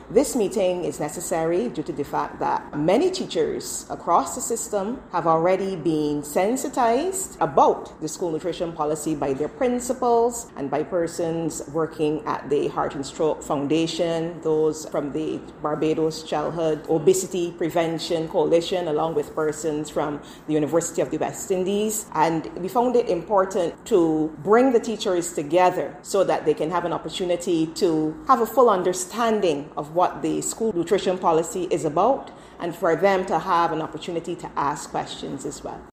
This meeting is necessary due to the fact that many teachers across the system have already been sensitized about the school nutrition policy by their principals and by persons working at the Heart and Stroke Foundation, those from the Barbados Childhood Obesity Prevention Coalition, along with persons from the University of the West Indies. And we found it important to bring the teachers together so that they can have an opportunity to have a full understanding of what the school nutrition policy is about, and for them to have an opportunity to ask questions as well.